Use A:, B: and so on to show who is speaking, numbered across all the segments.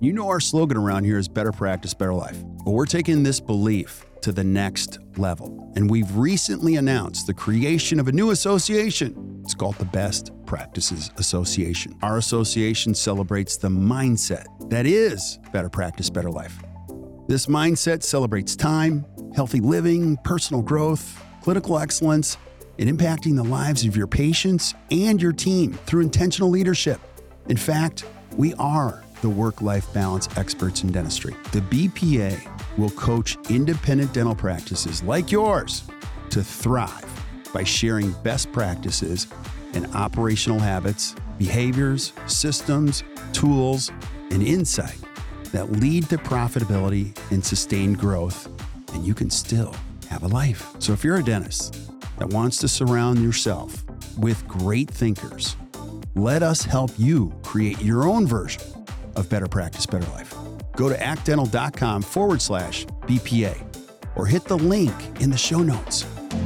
A: You know our slogan around here is Better Practice, Better Life. But we're taking this belief to the next level. And we've recently announced the creation of a new association. It's called the Best Practices Association. Our association celebrates the mindset that is Better Practice, Better Life. This mindset celebrates time, healthy living, personal growth, clinical excellence, and impacting the lives of your patients and your team through intentional leadership. In fact, we are the work-life balance experts in dentistry. The BPA will coach independent dental practices like yours to thrive by sharing best practices and operational habits, behaviors, systems, tools, and insight that lead to profitability and sustained growth, and you can still have a life. So if you're a dentist that wants to surround yourself with great thinkers, let us help you create your own version of Better Practice, Better Life. Go to actdental.com/BPA or hit the link in the show notes.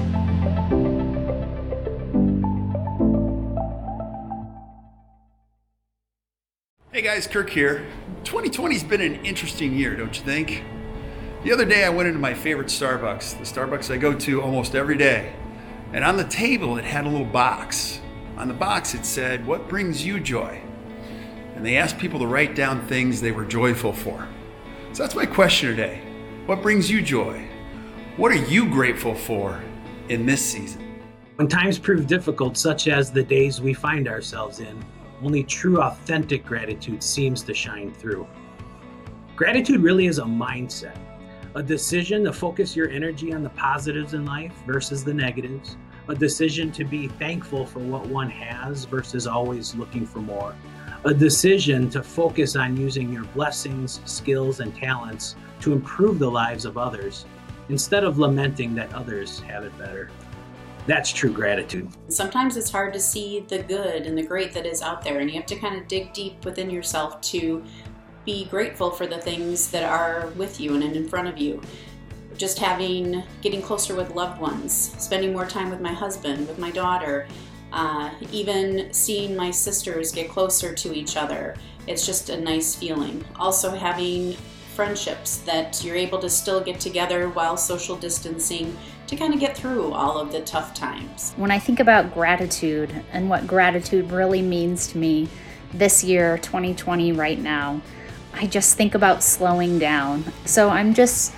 A: Hey guys, Kirk here. 2020's been an interesting year, don't you think? The other day I went into my favorite Starbucks, the Starbucks I go to almost every day. And on the table it had a little box. On the box it said, "What brings you joy?" And they asked people to write down things they were joyful for. So that's my question today. What brings you joy? What are you grateful for in this season?
B: When times prove difficult, such as the days we find ourselves in, only true, authentic gratitude seems to shine through. Gratitude really is a mindset, a decision to focus your energy on the positives in life versus the negatives, a decision to be thankful for what one has versus always looking for more, a decision to focus on using your blessings, skills, and talents to improve the lives of others instead of lamenting that others have it better. That's true gratitude.
C: Sometimes it's hard to see the good and the great that is out there, and you have to kind of dig deep within yourself to be grateful for the things that are with you and in front of you. Just getting closer with loved ones, spending more time with my husband, with my daughter, even seeing my sisters get closer to each other. It's just a nice feeling. Also having friendships that you're able to still get together while social distancing to kind of get through all of the tough times.
D: When I think about gratitude and what gratitude really means to me this year, 2020 right now, I just think about slowing down. So I'm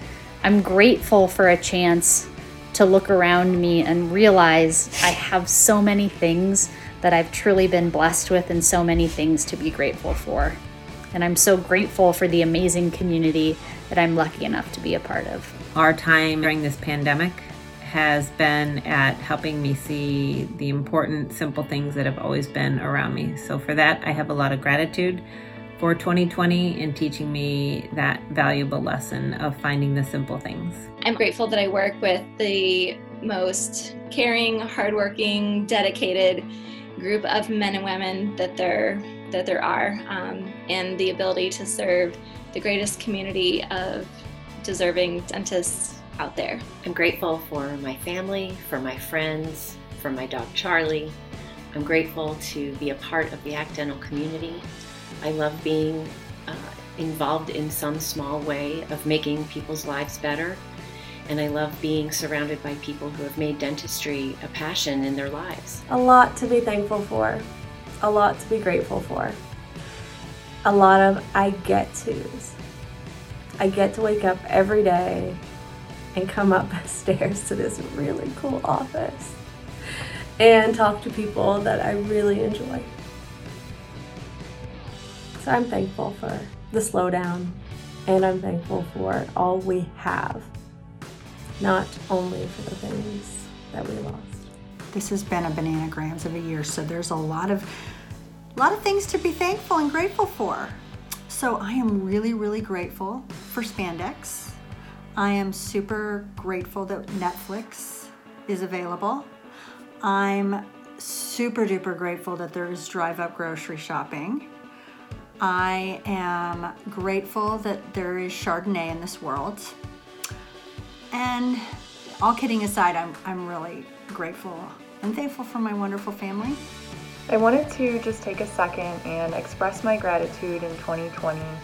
D: grateful for a chance to look around me and realize I have so many things that I've truly been blessed with and so many things to be grateful for. And I'm so grateful for the amazing community that I'm lucky enough to be a part of.
E: Our time during this pandemic has been at helping me see the important, simple things that have always been around me. So for that, I have a lot of gratitude for 2020 and teaching me that valuable lesson of finding the simple things.
F: I'm grateful that I work with the most caring, hardworking, dedicated group of men and women that there are, and the ability to serve the greatest community of deserving dentists out there.
G: I'm grateful for my family, for my friends, for my dog Charlie. I'm grateful to be a part of the ACT Dental community. I love being involved in some small way of making people's lives better. And I love being surrounded by people who have made dentistry a passion in their lives.
H: A lot to be thankful for, a lot to be grateful for, a lot of I get tos. I get to wake up every day and come up the stairs to this really cool office and talk to people that I really enjoy. So I'm thankful for the slowdown, and I'm thankful for all we have, not only for the things that we lost.
I: This has been a bananagrams of a year, so there's a lot of things to be thankful and grateful for. So I am really, really grateful for spandex. I am super grateful that Netflix is available. I'm super duper grateful that there is drive-up grocery shopping. I am grateful that there is Chardonnay in this world. And all kidding aside, I'm really grateful and thankful for my wonderful family.
J: I wanted to just take a second and express my gratitude in 2020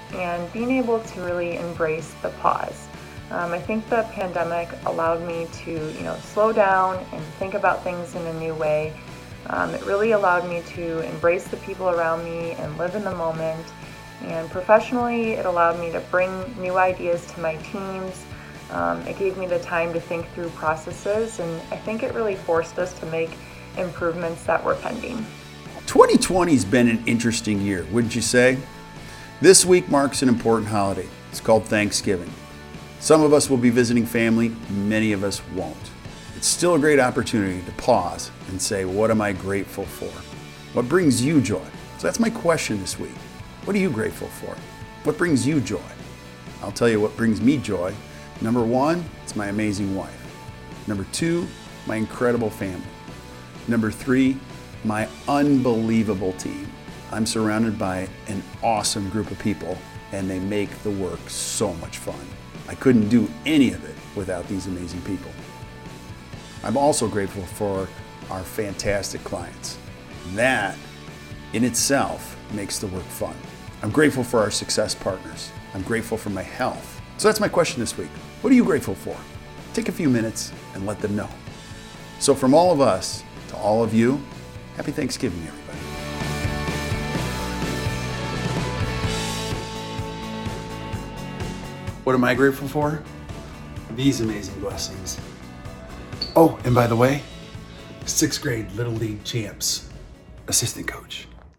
H: and being able to really embrace the pause. I think the pandemic allowed me to, slow down and think about things in a new way. It really allowed me to embrace the people around me and live in the moment. And professionally, it allowed me to bring new ideas to my teams. It gave me the time to think through processes, and I think it really forced us to make improvements that were pending.
A: 2020's been an interesting year, wouldn't you say? This week marks an important holiday. It's called Thanksgiving. Some of us will be visiting family, many of us won't. It's still a great opportunity to pause and say, what am I grateful for? What brings you joy? So that's my question this week. What are you grateful for? What brings you joy? I'll tell you what brings me joy. Number one, it's my amazing wife. Number two, my incredible family. Number three, my unbelievable team. I'm surrounded by an awesome group of people, and they make the work so much fun. I couldn't do any of it without these amazing people. I'm also grateful for our fantastic clients. That in itself makes the work fun. I'm grateful for our success partners. I'm grateful for my health. So that's my question this week. What are you grateful for? Take a few minutes and let them know. So from all of us to all of you, happy Thanksgiving, everybody. What am I grateful for? These amazing blessings. Oh, and by the way, 6th grade Little League champs, assistant coach.